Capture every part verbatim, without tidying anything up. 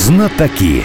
Знатоки.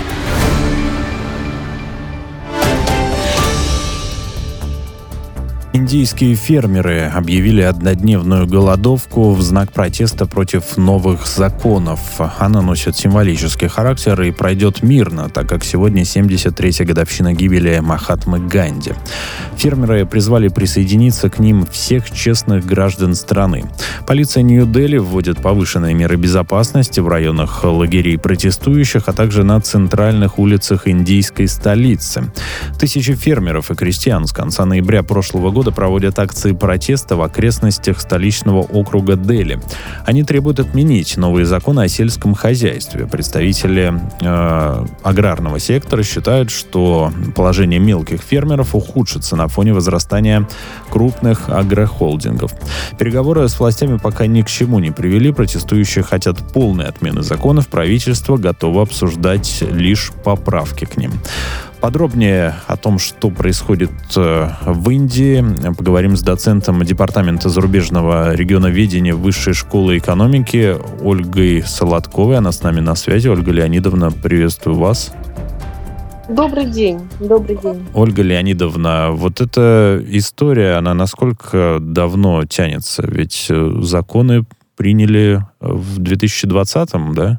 Индийские фермеры объявили однодневную голодовку в знак протеста против новых законов. Она носит символический характер и пройдет мирно, так как сегодня семьдесят третья годовщина гибели Махатмы Ганди. Фермеры призвали присоединиться к ним всех честных граждан страны. Полиция Нью-Дели вводит повышенные меры безопасности в районах лагерей протестующих, а также на центральных улицах индийской столицы. Тысячи фермеров и крестьян с конца ноября прошлого года проводят акции протеста в окрестностях столичного округа Дели. Они требуют отменить новые законы о сельском хозяйстве. Представители э, аграрного сектора считают, что положение мелких фермеров ухудшится на фоне возрастания крупных агрохолдингов. Переговоры с властями пока ни к чему не привели. Протестующие хотят полной отмены законов. Правительство готово обсуждать лишь поправки к ним. Подробнее о том, что происходит в Индии, поговорим с доцентом Департамента зарубежного регионоведения Высшей школы экономики Ольгой Солодковой. Она с нами на связи. Ольга Леонидовна, приветствую вас. Добрый день. Добрый день. Ольга Леонидовна, вот эта история, она насколько давно тянется? Ведь законы приняли в две тысячи двадцатом, да?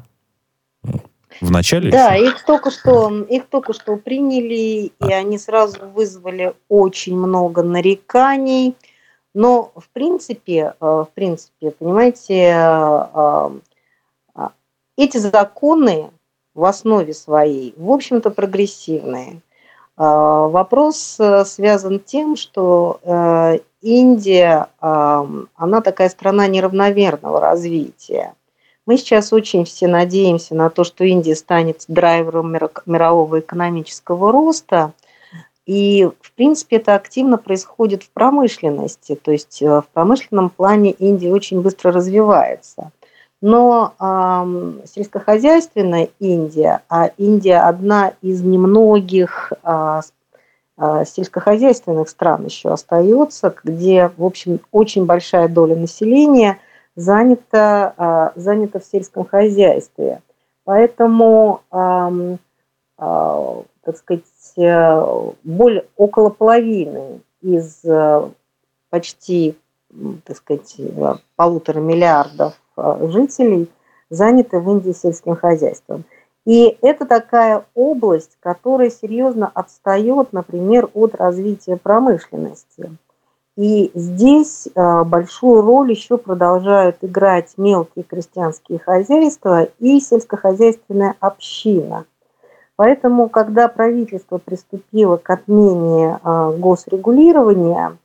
В начале? Да, еще? их только что, их только что приняли, и они сразу вызвали очень много нареканий. Но в принципе, в принципе, понимаете, эти законы в основе своей, в общем-то, прогрессивные. Вопрос связан с тем, что Индия, она такая страна неравномерного развития. Мы сейчас очень все надеемся на то, что Индия станет драйвером мирового экономического роста. И, в принципе, это активно происходит в промышленности. То есть в промышленном плане Индия очень быстро развивается. Но э, сельскохозяйственная Индия, а Индия одна из немногих э, э, сельскохозяйственных стран еще остается, где, в общем, очень большая доля населения занято, занято в сельском хозяйстве. Поэтому, э, э, так сказать, более, около половины из э, почти, так сказать, полутора миллиардов э, жителей заняты в Индии сельским хозяйством. И это такая область, которая серьезно отстает, например, от развития промышленности. И здесь большую роль еще продолжают играть мелкие крестьянские хозяйства и сельскохозяйственная община. Поэтому, когда правительство приступило к отмене госрегулирования,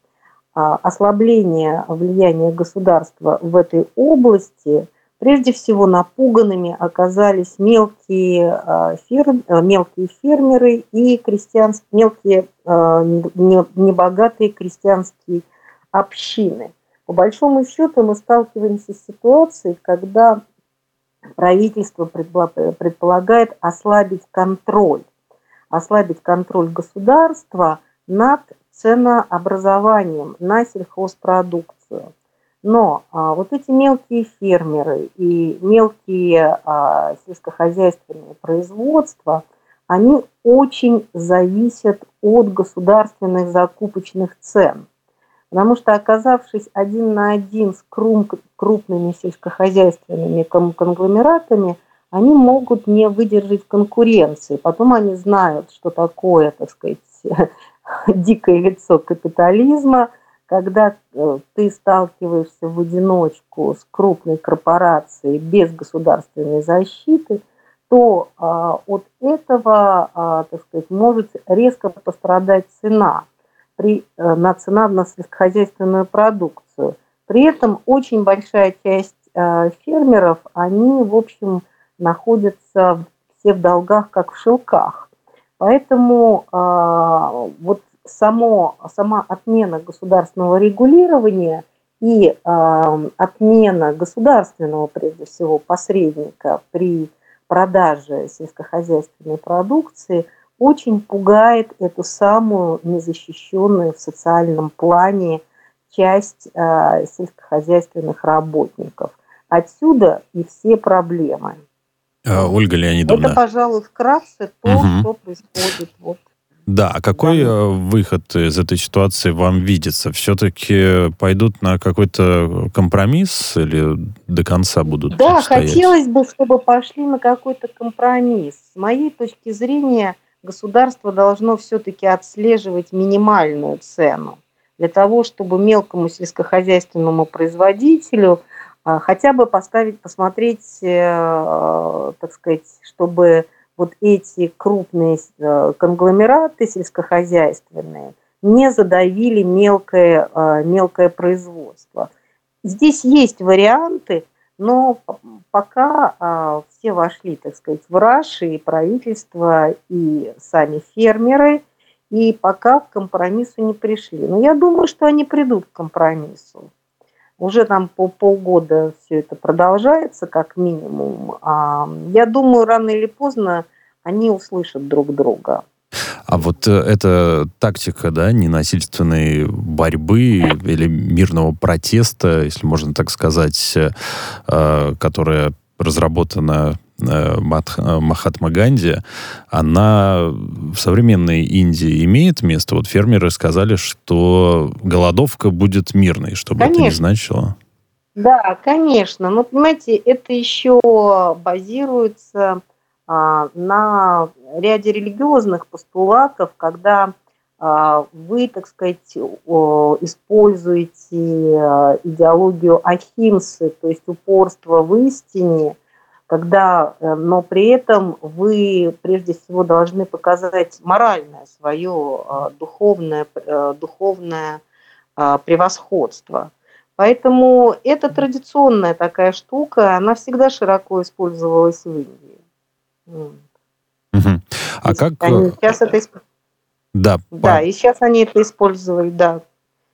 ослабления влияния государства в этой области, прежде всего напуганными оказались мелкие, ферм, мелкие фермеры и крестьянские, мелкие небогатые крестьянские общины. По большому счету мы сталкиваемся с ситуацией, когда правительство предполагает ослабить контроль, ослабить контроль государства над ценообразованием на сельхозпродукцию. Но а, вот эти мелкие фермеры и мелкие а, сельскохозяйственные производства, они очень зависят от государственных закупочных цен. Потому что, оказавшись один на один с крупными сельскохозяйственными конгломератами, они могут не выдержать конкуренции. Потом они знают, что такое, так сказать, дикое лицо капитализма, когда ты сталкиваешься в одиночку с крупной корпорацией без государственной защиты, то а, от этого, а, так сказать, может резко пострадать цена, при, на цена на сельскохозяйственную продукцию. При этом очень большая часть а, фермеров, они, в общем, находятся все в долгах, как в шелках. Поэтому а, вот Само, сама отмена государственного регулирования и э, отмена государственного, прежде всего, посредника при продаже сельскохозяйственной продукции очень пугает эту самую незащищенную в социальном плане часть э, сельскохозяйственных работников. Отсюда и все проблемы. А, Вот. Ольга Леонидовна. Это, пожалуй, вкратце то, угу. что происходит. Вот. Да, а какой да. выход из этой ситуации вам видится? Все-таки пойдут на какой-то компромисс или до конца будут Да, стоять? хотелось бы, чтобы пошли на какой-то компромисс. С моей точки зрения, государство должно все-таки отслеживать минимальную цену для того, чтобы мелкому сельскохозяйственному производителю а, хотя бы поставить, посмотреть, э, так сказать, чтобы вот эти крупные э, конгломераты сельскохозяйственные не задавили мелкое, э, мелкое производство. Здесь есть варианты, но пока а, все вошли, так сказать, в раж, и правительство, и сами фермеры, и пока к компромиссу не пришли. Но я думаю, что они придут к компромиссу. Уже там по полгода все это продолжается, как минимум. А, я думаю, рано или поздно они услышат друг друга. А вот эта тактика, да, ненасильственной борьбы или мирного протеста, если можно так сказать, которая разработана Махатма Ганди, она в современной Индии имеет место? Вот фермеры сказали, что голодовка будет мирной, что бы это ни значило. Да, конечно. Но, понимаете, это еще базируется на ряде религиозных постулатов, когда вы, так сказать, используете идеологию ахимсы, то есть упорство в истине, когда, но при этом вы прежде всего должны показать моральное свое духовное, духовное превосходство. Поэтому это традиционная такая штука, она всегда широко использовалась в Индии. Угу. А как... Они сейчас это исп... Да, да по... и сейчас они это использовали, да.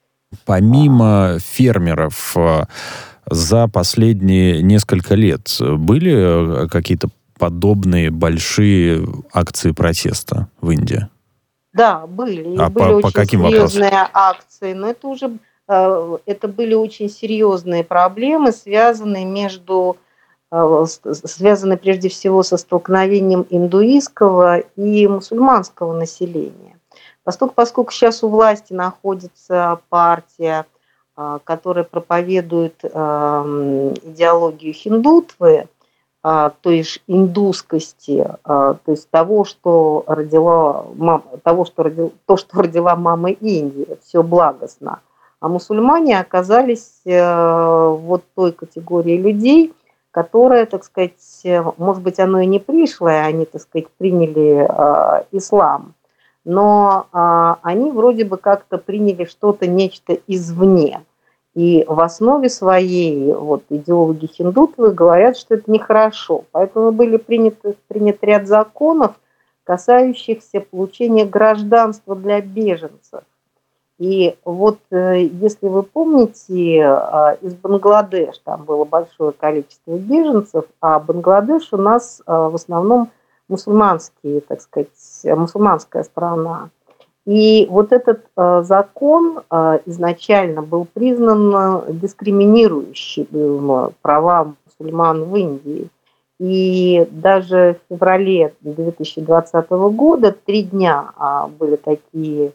Помимо фермеров, за последние несколько лет были какие-то подобные большие акции протеста в Индии? Да, были. А были по, очень по каким серьезные вопросам? акции, но это уже это были очень серьезные проблемы, связанные между связаны прежде всего со столкновением индуистского и мусульманского населения. Поскольку, поскольку сейчас у власти находится партия, которая проповедует идеологию хиндутвы, то есть индусскости, то есть того, что родила мама, того, что родила, то, что родила мама Индии, все благостно. А мусульмане оказались вот той категорией людей, которая, так сказать, может быть, оно и не пришлое, они, так сказать, приняли э, ислам, но э, они вроде бы как-то приняли что-то, нечто извне. И в основе своей вот, идеологи хиндутвы говорят, что это нехорошо. Поэтому были приняты, принят ряд законов, касающихся получения гражданства для беженцев. И вот, если вы помните, из Бангладеш там было большое количество беженцев, а Бангладеш у нас в основном мусульманские, так сказать, мусульманская страна. И вот этот закон изначально был признан дискриминирующим права мусульман в Индии. И даже в феврале две тысячи двадцатого года три дня были такие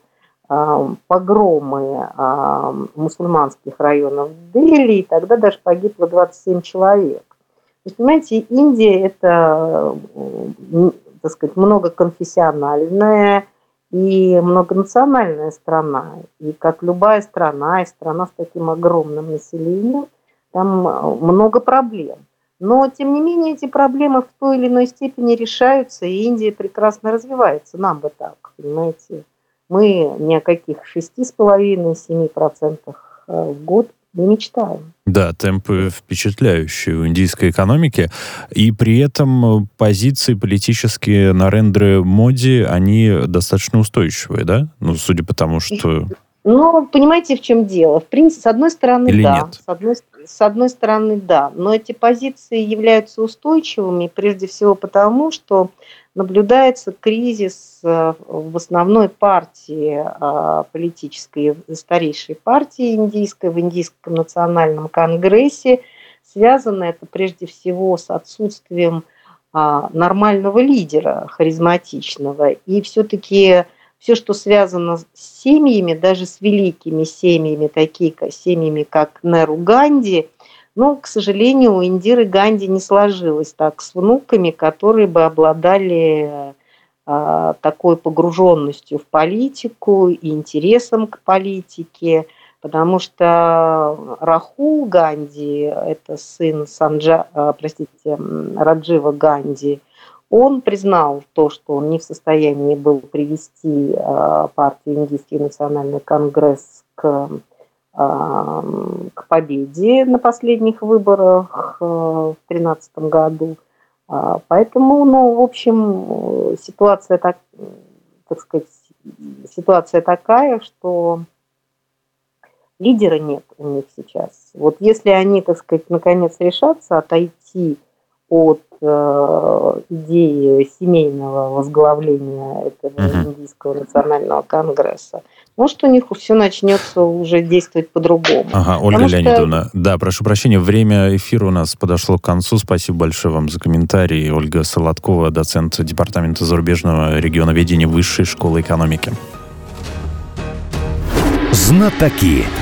погромы мусульманских районов Дели, и тогда даже погибло двадцать семь человек. То есть, понимаете, Индия – это, так сказать, многоконфессиональная и многонациональная страна. И как любая страна, и страна с таким огромным населением, там много проблем. Но, тем не менее, эти проблемы в той или иной степени решаются, и Индия прекрасно развивается. Нам бы так, понимаете. Мы ни о каких шести с половиной - семи процентах в год не мечтаем. Да, темпы впечатляющие у индийской экономики. И при этом позиции политические Нарендры Моди, они достаточно устойчивые, да? Ну, судя по тому, что... Ну, понимаете, в чем дело? В принципе, с одной стороны, Или да. нет? С одной, с одной стороны, да. Но эти позиции являются устойчивыми, прежде всего потому, что наблюдается кризис в основной партии политической, старейшей партии индийской, в Индийском национальном конгрессе. Связано это прежде всего с отсутствием а, нормального лидера, харизматичного. И все-таки все, что связано с семьями, даже с великими семьями, такие как, семьями, как Неру Ганди, но, к сожалению, у Индиры Ганди не сложилось так с внуками, которые бы обладали а, такой погруженностью в политику и интересом к политике, потому что Рахул Ганди, это сын Санджа, а, простите, Раджива Ганди, он признал то, что он не в состоянии был привести а, партию Индийский национальный конгресс к к победе на последних выборах в две тысячи тринадцатом году. Поэтому, ну, в общем, ситуация, так, так сказать, ситуация такая, что лидера нет у них сейчас. Вот если они, так сказать, наконец решатся отойти от э, идеи семейного возглавления этого uh-huh. Индийского национального конгресса, может, у них все начнется уже действовать по-другому. Ага, Ольга Потому Леонидовна, что... да, прошу прощения, время эфира у нас подошло к концу. Спасибо большое вам за комментарии. Ольга Солодкова, доцент Департамента зарубежного регионоведения Высшей школы экономики. Знатоки.